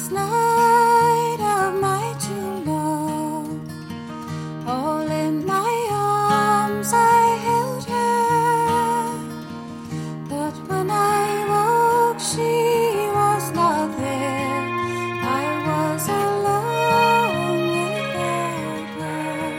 last night of my true love, all in my arms I held her, but when I woke she was not there. I was alone without her.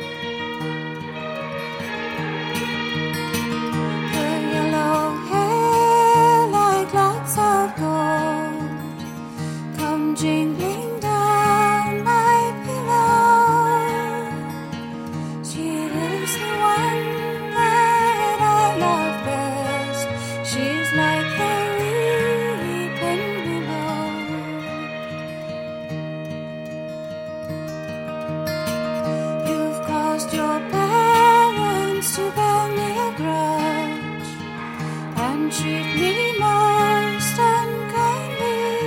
Her yellow hair like locks of gold come jingling down my pillow. She is the one that I love best. She's like the weeping willow. You've caused your parents to bear me a grudge and treat me most unkindly,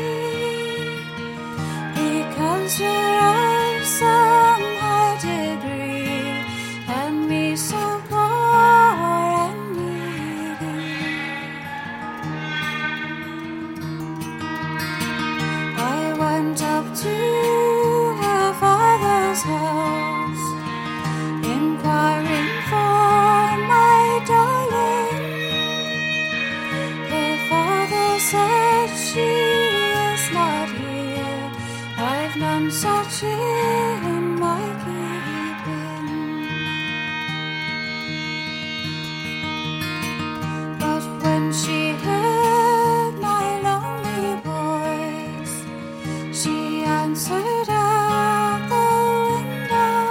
because you're of some high degree and me so poor and needy. I went up to her father's house, inquiring for my darling. Her father said she is not here. I've none such in my keeping. But when she heard my lonely voice, she answered out the window.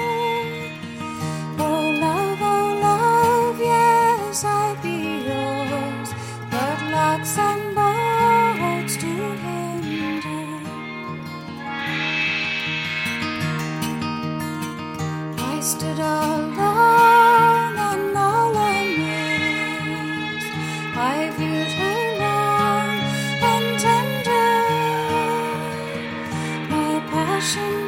Oh love, yes, I'd be yours, but locks and bolts do hinder. I stood alone and all amazed. I viewed her long and tender. My passion